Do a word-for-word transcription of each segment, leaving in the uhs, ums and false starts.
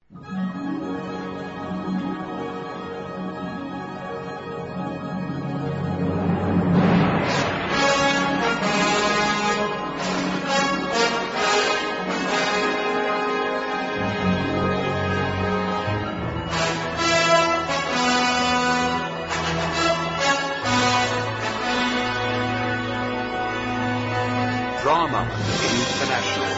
Drama International.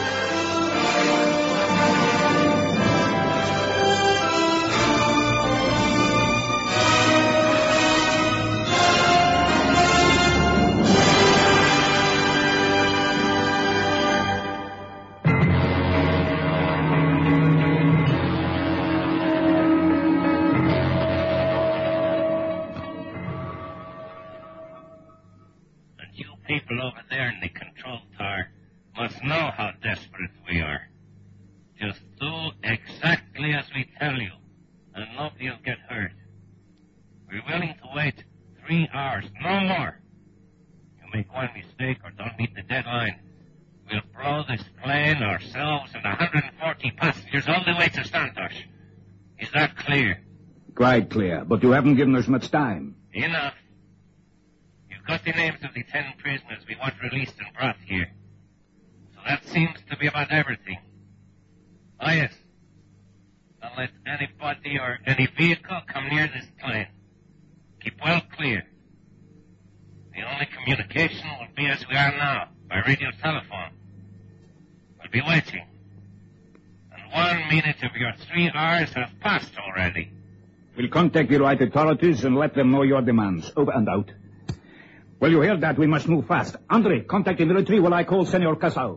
And you people over there in the control tower must know how desperate we are. Just do exactly as we tell you, and nobody'll get hurt. We're willing to wait three hours, no more. You make one mistake or don't meet the deadline, we'll blow this plane, ourselves, and one hundred forty passengers all the way to Santos. Is that clear? Quite clear, but you haven't given us much time. Enough. You've got the names of the ten prisoners we want released and brought here. So that seems to be about everything. Oh, yes. Don't let anybody or any vehicle come near this plane. Keep well clear. The only communication will be as we are now, by radio telephone. We'll be waiting. And one minute of your three hours have passed already. We'll contact the right authorities and let them know your demands. Over and out. Well, you hear that? We must move fast. Andre, contact the military while I call Senor Casal.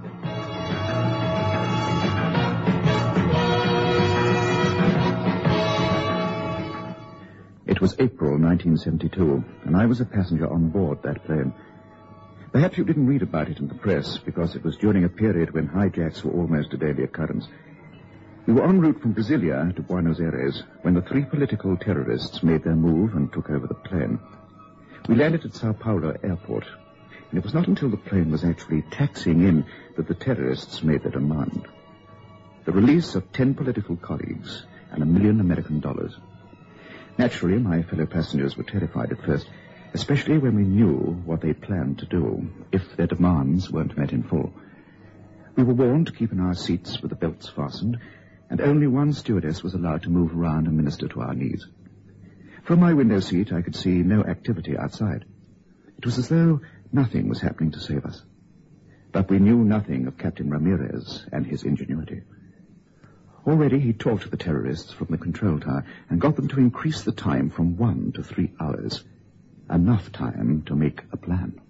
It was April nineteen seventy-two, and I was a passenger on board that plane. Perhaps you didn't read about it in the press, because it was during a period when hijacks were almost a daily occurrence. We were en route from Brasilia to Buenos Aires when the three political terrorists made their move and took over the plane. We landed at Sao Paulo airport, and it was not until the plane was actually taxiing in that the terrorists made their demand. The release of ten political colleagues and a million American dollars. Naturally, my fellow passengers were terrified at first, especially when we knew what they planned to do if their demands weren't met in full. We were warned to keep in our seats with the belts fastened, and only one stewardess was allowed to move around and minister to our needs. From my window seat, I could see no activity outside. It was as though nothing was happening to save us. But we knew nothing of Captain Ramirez and his ingenuity. Already he talked to the terrorists from the control tower and got them to increase the time from one to three hours. Enough time to make a plan.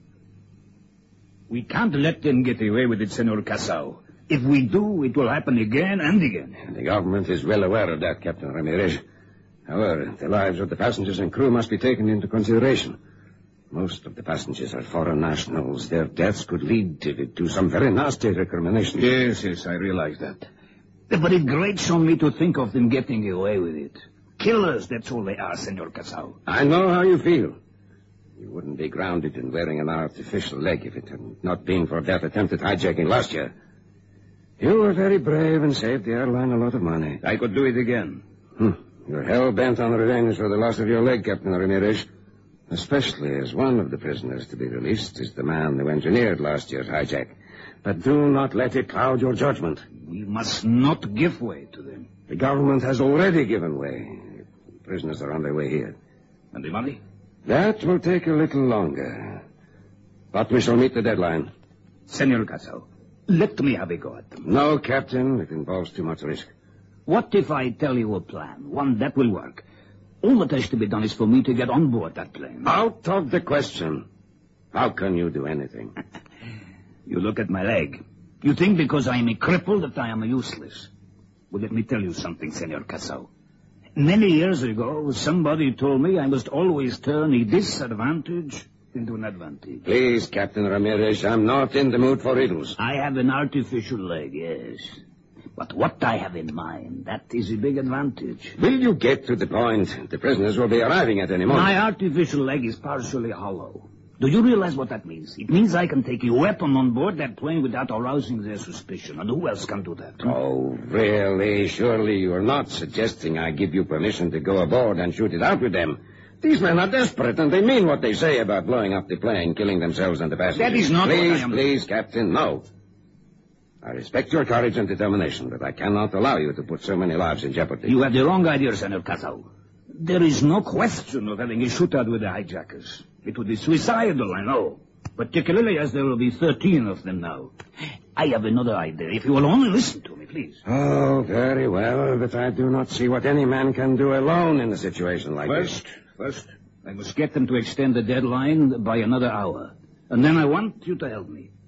We can't let them get away with it, Senor Casal. If we do, it will happen again and again. The government is well aware of that, Captain Ramirez. However, the lives of the passengers and crew must be taken into consideration. Most of the passengers are foreign nationals. Their deaths could lead to, to some very nasty recriminations. Yes, yes, I realize that. But it grates on me to think of them getting away with it. Killers, that's all they are, Senor Casal. I know how you feel. You wouldn't be grounded in wearing an artificial leg if it had not been for that attempted hijacking last year. You were very brave and saved the airline a lot of money. I could do it again. Hmm. You're hell-bent on revenge for the loss of your leg, Captain Ramirez. Especially as one of the prisoners to be released is the man who engineered last year's hijack. But do not let it cloud your judgment. We must not give way to them. The government has already given way. The prisoners are on their way here. And the money? That will take a little longer. But we shall meet the deadline. Senor Casal, let me have a go at them. No, Captain. It involves too much risk. What if I tell you a plan, one that will work? All that has to be done is for me to get on board that plane. Out of the question. How can you do anything? You look at my leg. You think because I am a cripple that I am useless. Well, let me tell you something, Senor Casal. Many years ago, somebody told me I must always turn a disadvantage into an advantage. Please, Captain Ramirez, I'm not in the mood for riddles. I have an artificial leg, yes. But what I have in mind, that is a big advantage. Will you get to the point? The prisoners will be arriving at any moment. My artificial leg is partially hollow. Do you realize what that means? It means I can take a weapon on board that plane without arousing their suspicion. And who else can do that? Oh, really? Surely you're not suggesting I give you permission to go aboard and shoot it out with them. These men are desperate, and they mean what they say about blowing up the plane, killing themselves and the passengers. That is not please, what I am... Please, Captain, no. I respect your courage and determination, but I cannot allow you to put so many lives in jeopardy. You have the wrong idea, Senor Casal. There is no question of having a shootout with the hijackers. It would be suicidal, I know. Particularly as there will be thirteen of them now. I have another idea. If you will only listen to me, please. Oh, very well, but I do not see what any man can do alone in a situation like First, this. first, I must get them to extend the deadline by another hour. And then I want you to help me.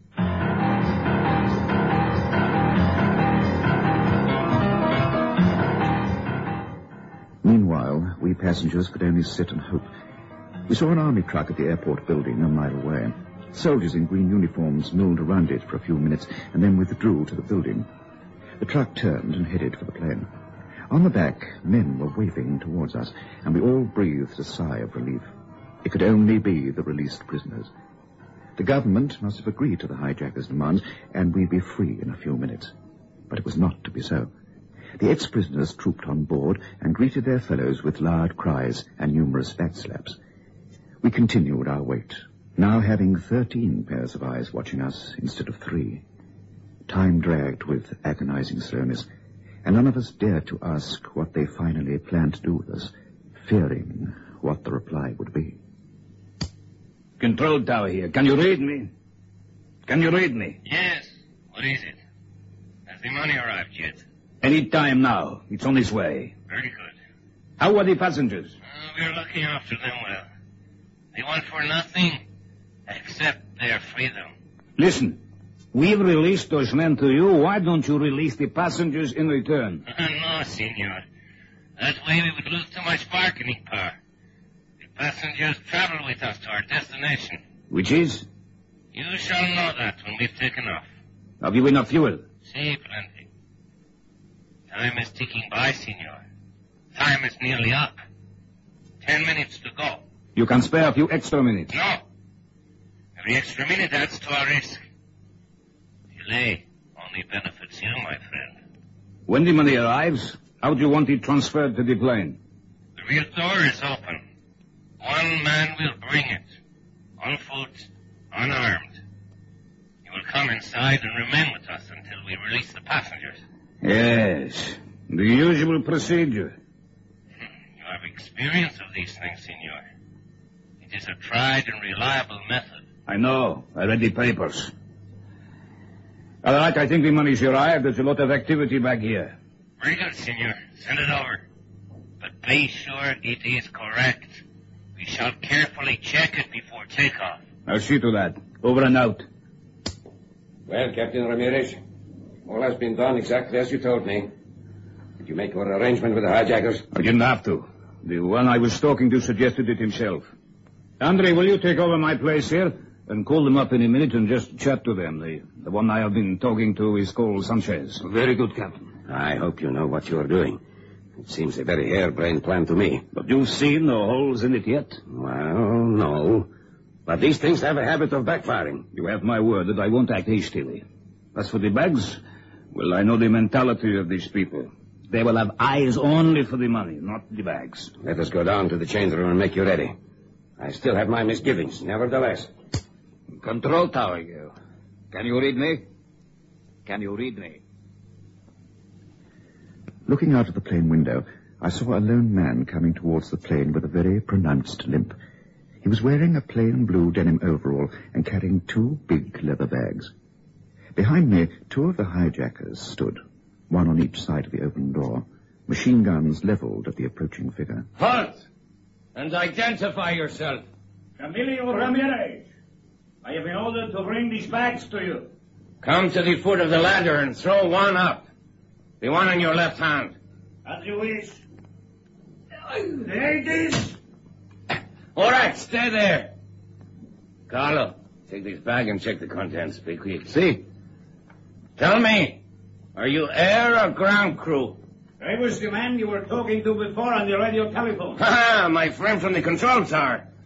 Meanwhile, we passengers could only sit and hope. We saw an army truck at the airport building a mile away. Soldiers in green uniforms milled around it for a few minutes and then withdrew to the building. The truck turned and headed for the plane. On the back, men were waving towards us, and we all breathed a sigh of relief. It could only be the released prisoners. The government must have agreed to the hijackers' demands, and we'd be free in a few minutes. But it was not to be so. The ex-prisoners trooped on board and greeted their fellows with loud cries and numerous backslaps. We continued our wait, now having thirteen pairs of eyes watching us instead of three. Time dragged with agonizing slowness, and none of us dared to ask what they finally planned to do with us, fearing what the reply would be. Control tower here. Can you read me? Can you read me? Yes. What is it? Has the money arrived yet? Any time now. It's on its way. Very good. How are the passengers? Uh, we're looking after them well. They want for nothing except their freedom. Listen, we've released those men to you. Why don't you release the passengers in return? Uh, no, senor. That way we would lose too much bargaining power. The passengers travel with us to our destination. Which is? You shall know that when we've taken off. Have you enough fuel? See, plenty. Time is ticking by, senor. Time is nearly up. Ten minutes to go. You can spare a few extra minutes. No. Every extra minute adds to our risk. Delay only benefits you, my friend. When the money arrives, how do you want it transferred to the plane? The rear door is open. One man will bring it. On foot, unarmed. He will come inside and remain with us until we release the passengers. Yes, the usual procedure. You have experience of these things, senor. It is a tried and reliable method. I know. I read the papers. All right, I think the money's arrived. There's a lot of activity back here. Very good, senor. Send it over. But be sure it is correct. We shall carefully check it before takeoff. I'll see to that. Over and out. Well, Captain Ramirez, all has been done exactly as you told me. Did you make your arrangement with the hijackers? I didn't have to. The one I was talking to suggested it himself. Andre, will you take over my place here? And call them up in a minute and just chat to them. The, the one I have been talking to is called Sanchez. Very good, Captain. I hope you know what you are doing. It seems a very harebrained plan to me. But you've seen no holes in it yet? Well, no. But these things have a habit of backfiring. You have my word that I won't act hastily. As for the bags, well, I know the mentality of these people. They will have eyes only for the money, not the bags. Let us go down to the change room and make you ready. I still have my misgivings, nevertheless. Control tower, you. Can you read me? Can you read me? Looking out of the plane window, I saw a lone man coming towards the plane with a very pronounced limp. He was wearing a plain blue denim overall and carrying two big leather bags. Behind me, two of the hijackers stood, one on each side of the open door, machine guns leveled at the approaching figure. Halt! And identify yourself. Camilo Ramirez. I have been ordered to bring these bags to you. Come to the foot of the ladder and throw one up. The one in your left hand. As you wish. There it is. All right, stay there. Carlo, take this bag and check the contents. Be quick. See? Tell me, are you air or ground crew? I was the man you were talking to before on the radio telephone. Ha! My friend from the control tower.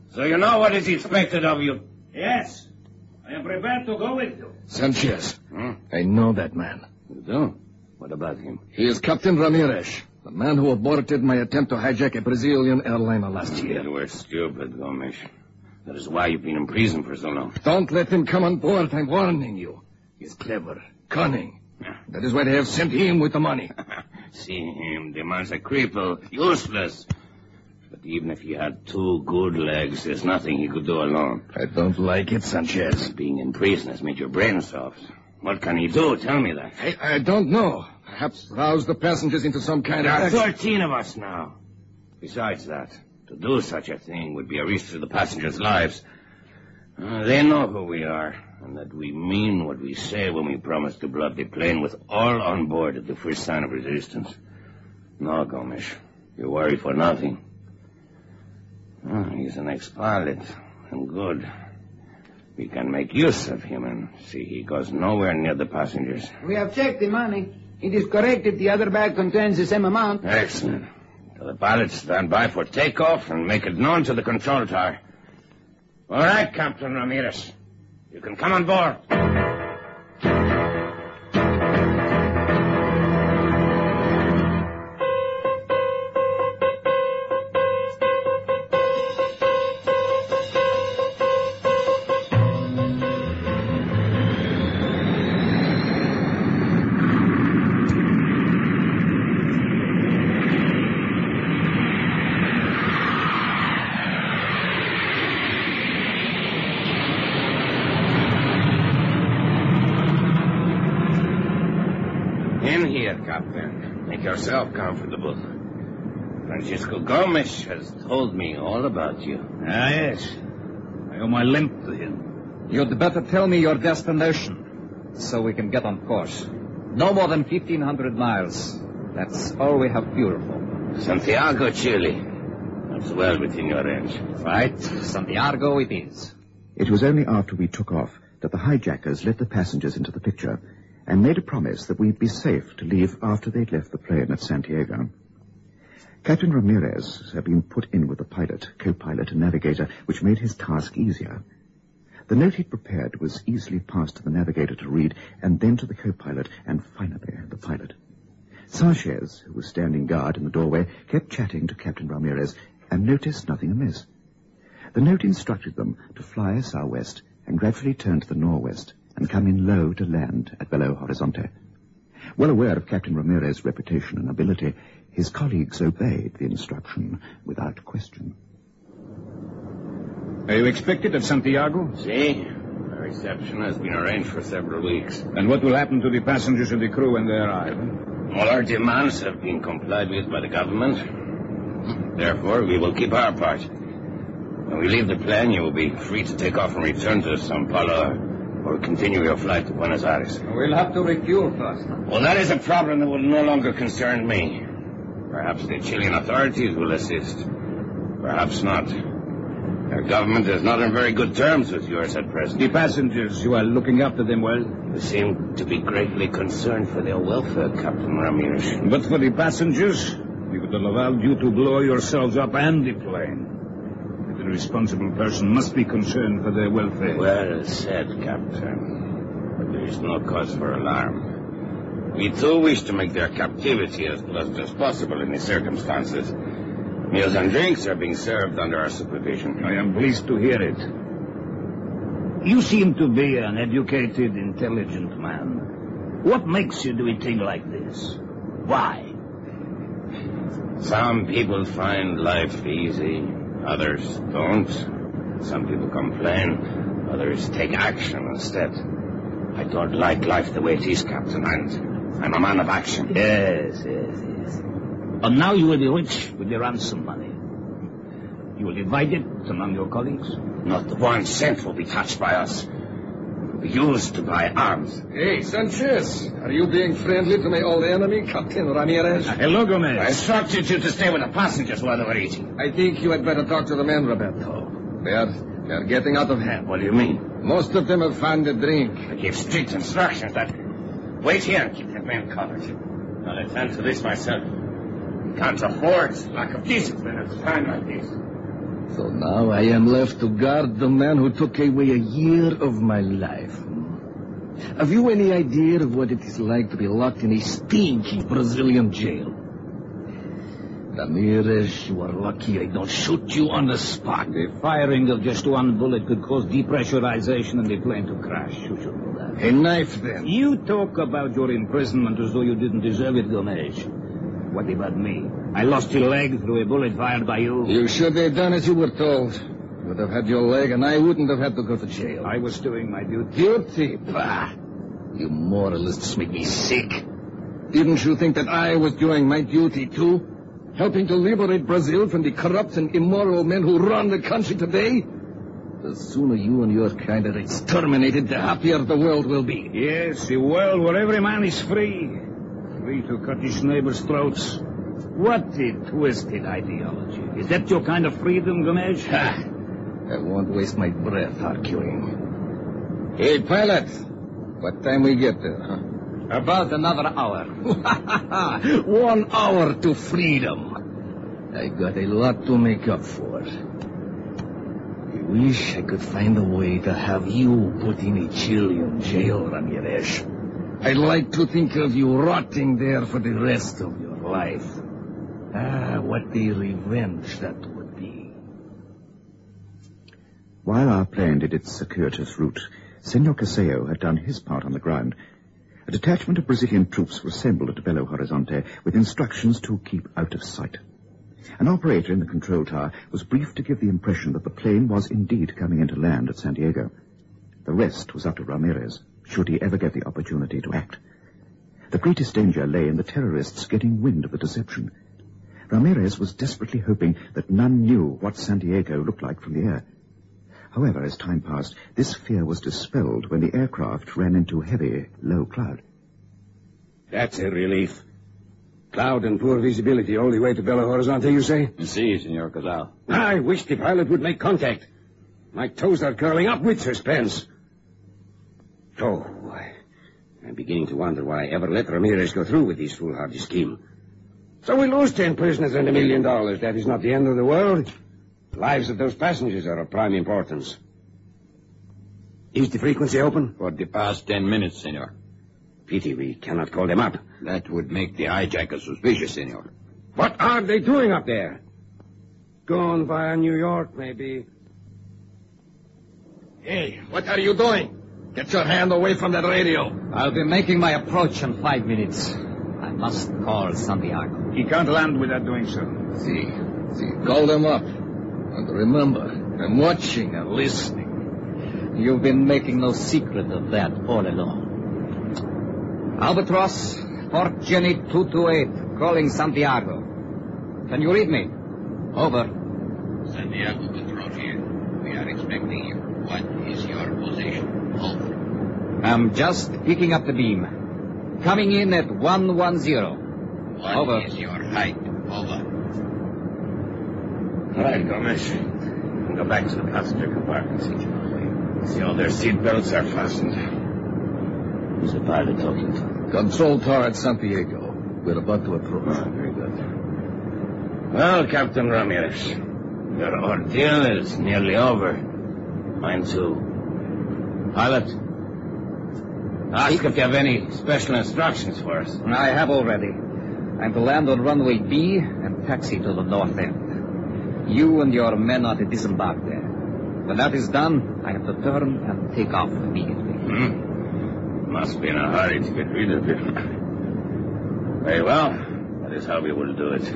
So you know what is expected of you? Yes. I am prepared to go with you. Sanchez. Hmm? I know that man. You do? What about him? He is Captain Ramirez, the man who aborted my attempt to hijack a Brazilian airliner last year. You were stupid, Gomes. That is why you've been in prison for so long. Don't let him come on board, I'm warning you. He's clever, cunning. That is why they have sent him with the money. See him, the man's a cripple, useless. But even if he had two good legs, there's nothing he could do alone. I don't like it, Sanchez. Being in prison has made your brain soft. What can he do? Tell me that. I, I don't know. Perhaps rouse the passengers into some kind There of are action. thirteen of us now. Besides that, to do such a thing would be a risk to the passengers' lives. Uh, they know who we are, and that we mean what we say when we promise to blow up the plane with all on board at the first sign of resistance. No, Gomes, you worry for nothing. Oh, he's an ex-pilot, and good. We can make use of him and see he goes nowhere near the passengers. We have checked the money. It is correct if the other bag contains the same amount. Excellent. So the pilots stand by for takeoff and make it known to the control tower. All right, Captain Ramirez. You can come on board. In here, Captain. Make yourself comfortable. Francisco Gomes has told me all about you. Ah, yes. I owe my limp to him. You'd better tell me your destination, so we can get on course. No more than fifteen hundred miles. That's all we have fuel for. Santiago, Chile. That's well within your range. Right. Santiago it is. It was only after we took off that the hijackers let the passengers into the picture and made a promise that we'd be safe to leave after they'd left the plane at Santiago. Captain Ramirez had been put in with the pilot, co-pilot, and navigator, which made his task easier. The note he'd prepared was easily passed to the navigator to read, and then to the co-pilot, and finally the pilot. Sanchez, who was standing guard in the doorway, kept chatting to Captain Ramirez and noticed nothing amiss. The note instructed them to fly southwest and gradually turn to the northwest and come in low to land at Belo Horizonte. Well aware of Captain Ramirez's reputation and ability, his colleagues obeyed the instruction without question. Are you expected at Santiago? See? A reception has been arranged for several weeks. And what will happen to the passengers and the crew when they arrive? All our demands have been complied with by the government. Therefore, we will keep our part. When we leave the plane, you will be free to take off and return to Sao Paulo or continue your flight to Buenos Aires. We'll have to refuel first. Well, that is a problem that will no longer concern me. Perhaps the Chilean authorities will assist. Perhaps not. Our government is not on very good terms with yours at present. The passengers, you are looking after them well? You seem to be greatly concerned for their welfare, Captain Ramirez. But for the passengers, we would have allowed you to blow yourselves up and the plane. The responsible person must be concerned for their welfare. Well said, Captain. But there is no cause for alarm. We too wish to make their captivity as pleasant as possible in the circumstances. Meals and drinks are being served under our supervision. I am pleased to hear it. You seem to be an educated, intelligent man. What makes you do a thing like this? Why? Some people find life easy. Others don't. Some people complain. Others take action instead. I don't like life the way it is, Captain, and I'm a man of action. Yes, yes, yes. And now you will be rich with the ransom money. You will divide it among your colleagues? Not one cent will be touched by us. It will be used to buy arms. Hey, Sanchez, are you being friendly to my old enemy, Captain Ramirez? Hello, Gomez. I instructed you to stay with the passengers while they were eating. I think you had better talk to the men, Roberto. They are, they are getting out of hand. What do you mean? Most of them have found a drink. I gave strict instructions that... Wait here and keep the men covered. I'll attend to this myself. We can't afford lack of discipline at a time like this. So now I am left to guard the man who took away a year of my life. Have you any idea of what it is like to be locked in a stinky Brazilian jail? Ramirez, you are lucky I don't shoot you on the spot. The firing of just one bullet could cause depressurization and the plane to crash. You should know that. A knife, then. You talk about your imprisonment as though you didn't deserve it, Gomez. What about me? I lost your leg through a bullet fired by you. You should have done as you were told. You would have had your leg, and I wouldn't have had to go to jail. I was doing my duty. Duty? Bah! You moralists make me sick. Didn't you think that I was doing my duty, too? Helping to liberate Brazil from the corrupt and immoral men who run the country today? The sooner you and your kind are exterminated, the happier the world will be. Yes, a world where every man is free. Free to cut his neighbor's throats. What a twisted ideology. Is that your kind of freedom, Gomez? Ha! I won't waste my breath arguing. Hey, pilot. What time we get there, huh? About another hour. One hour to freedom. I got a lot to make up for. I wish I could find a way to have you put in a Chilean jail, Ramirez. I'd like to think of you rotting there for the rest of your life. Ah, what a revenge that would be. While our plane did its circuitous route, Senor Caseo had done his part on the ground. A detachment of Brazilian troops were assembled at Belo Horizonte with instructions to keep out of sight. An operator in the control tower was briefed to give the impression that the plane was indeed coming into land at San Diego. The rest was up to Ramirez, should he ever get the opportunity to act. The greatest danger lay in the terrorists getting wind of the deception. Ramirez was desperately hoping that none knew what San Diego looked like from the air. However, as time passed, this fear was dispelled when the aircraft ran into heavy, low cloud. That's a relief. Cloud and poor visibility all the way to Belo Horizonte, you say? Si, Senor Casal. I wish the pilot would make contact. My toes are curling up with suspense. Oh, I'm beginning to wonder why I ever let Ramirez go through with his foolhardy scheme. So we lose ten prisoners and a million dollars. That is not the end of the world. The lives of those passengers are of prime importance. Is the frequency open? For the past ten minutes, Senor. Pity we cannot call them up. That would make the hijacker suspicious, Senor. What are they doing up there? Gone via New York, maybe. Hey, what are you doing? Get your hand away from that radio. I'll be making my approach in five minutes. I must call Santiago. He can't land without doing so. See, see, call them up. And remember, I'm watching and listening. You've been making no secret of that all along. Albatross, Port Jenny two two eight, calling Santiago. Can you read me? Over. Santiago Control here. We are expecting you. What is your position? Over. I'm just picking up the beam. Coming in at one one zero. What Over. is your height? Over. All right, Gomez. Go back to the passenger compartment. See all their seat belts are fastened. Who's the pilot talking to? Control tower at Santiago. We're about to approach. Oh, very good. Well, Captain Ramirez, your ordeal is nearly over. Mine too. Pilot, ask if you have any special instructions for us. I have already. I'm to land on runway B and taxi to the north end. You and your men are to disembark there. When that is done, I have to turn and take off immediately. Hmm. Must be in a hurry to get rid of him. Very well. That is how we will do it.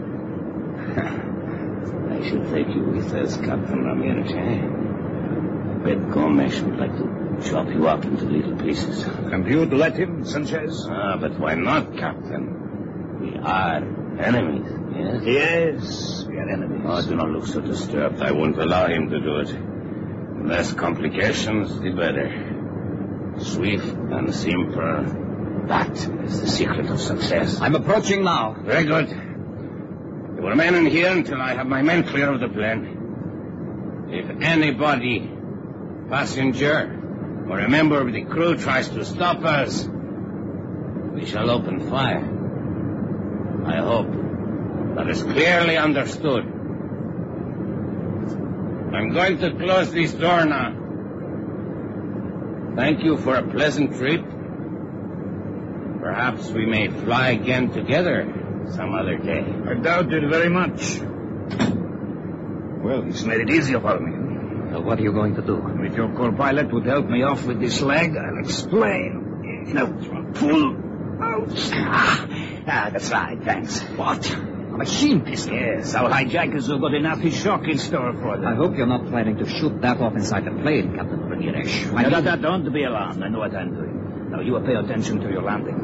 I should take you with us, Captain Ramirez, eh? I bet Gomez would like to chop you up into little pieces. And you'd let him, Sanchez? Ah, but why not, Captain? We are enemies, yes? Yes, we are enemies. Oh, do not look so disturbed. I won't allow him to do it. The less complications, the better. Swift and simple. That is the secret of success. I'm approaching now. Very good. You will remain in here until I have my men clear of the plane. If anybody, passenger, or a member of the crew tries to stop us, we shall open fire. I hope that is clearly understood. I'm going to close this door now. Thank you for a pleasant trip. Perhaps we may fly again together some other day. I doubt it very much. Well, he's made it easier for me. So what are you going to do? If your co-pilot would help me off with this leg, I'll explain. No, pull out. Ah, ah, that's right, thanks. What? A machine pistol? Yes, our hijackers have got enough shock in store for them. I hope you're not planning to shoot that off inside the plane, Captain Ramirez. No, no, no, don't be alarmed. I know what I'm doing. Now, you pay attention to your landing.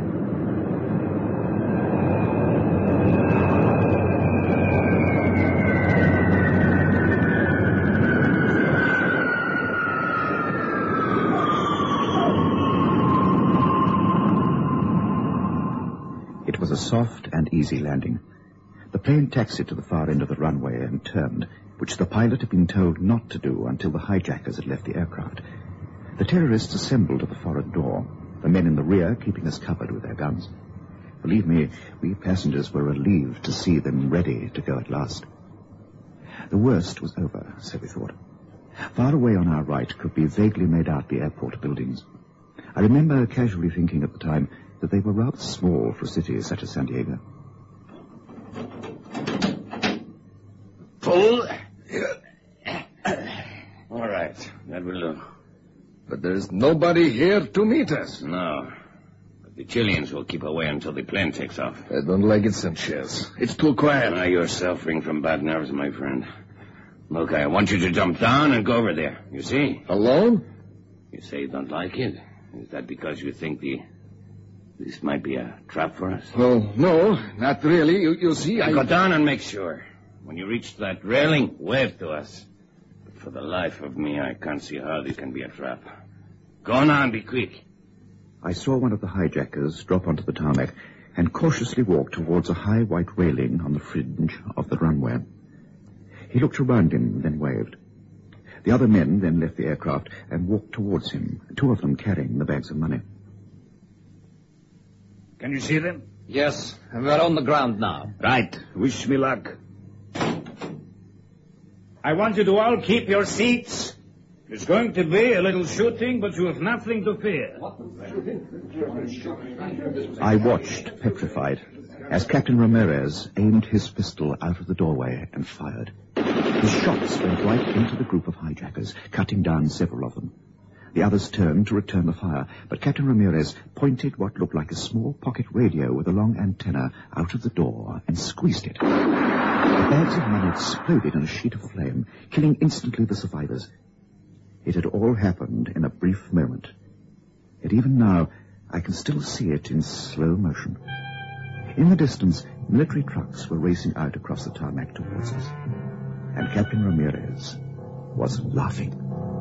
It was a soft and easy landing. The plane taxied to the far end of the runway and turned, which the pilot had been told not to do until the hijackers had left the aircraft. The terrorists assembled at the forward door, the men in the rear keeping us covered with their guns. Believe me, we passengers were relieved to see them ready to go at last. The worst was over, so we thought. Far away on our right could be vaguely made out the airport buildings. I remember casually thinking at the time that they were rather small for a city such as San Diego. Pull. All right, that will do. But there's nobody here to meet us. No. But the Chileans will keep away until the plane takes off. I don't like it, Sanchez. It's too quiet. Now you're suffering from bad nerves, my friend. Look, I want you to jump down and go over there. You see? Alone? You say you don't like it? Is that because you think the... this might be a trap for us? Oh, no, not really. You, you see, I... Go down and make sure. When you reach that railing, wave to us. But for the life of me, I can't see how this can be a trap. Go on, and be quick. I saw one of the hijackers drop onto the tarmac and cautiously walk towards a high white railing on the fringe of the runway. He looked around him, then waved. The other men then left the aircraft and walked towards him, two of them carrying the bags of money. Can you see them? Yes, and we're on the ground now. Right. Wish me luck. I want you to all keep your seats. There's going to be a little shooting, but you have nothing to fear. I watched, petrified, as Captain Ramirez aimed his pistol out of the doorway and fired. His shots went right into the group of hijackers, cutting down several of them. The others turned to return the fire, but Captain Ramirez pointed what looked like a small pocket radio with a long antenna out of the door and squeezed it. The bags of money exploded in a sheet of flame, killing instantly the survivors. It had all happened in a brief moment. Yet even now, I can still see it in slow motion. In the distance, military trucks were racing out across the tarmac towards us. And Captain Ramirez was laughing.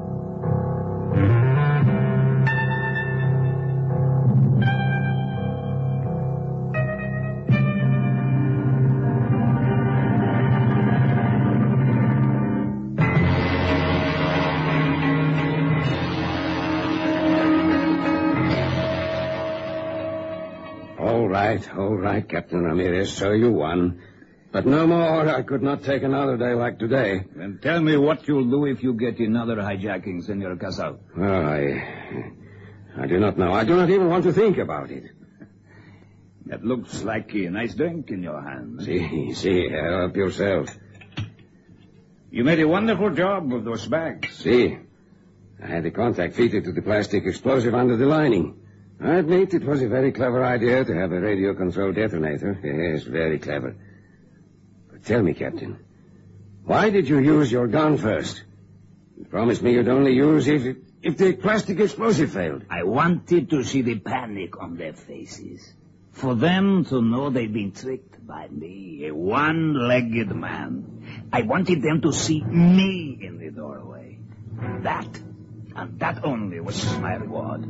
All right, all right, Captain Ramirez, so you won. But no more. I could not take another day like today. Then tell me what you'll do if you get another hijacking, Senor Casal. Well, I... I do not know. I do not even want to think about it. That looks like a nice drink in your hand. See, see, help yourself. You made a wonderful job with those bags. See, I had the contact fitted to the plastic explosive under the lining. I admit it was a very clever idea to have a radio-controlled detonator. Yes, very clever. But tell me, Captain, why did you use your gun first? You promised me you'd only use if it, if the plastic explosive failed. I wanted to see the panic on their faces. For them to know they'd been tricked by me, a one-legged man. I wanted them to see me in the doorway. That, and that only, was my reward.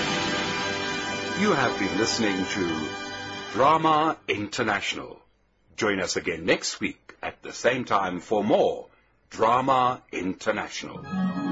You have been listening to Drama International, Join us again next week at the same time for more Drama International.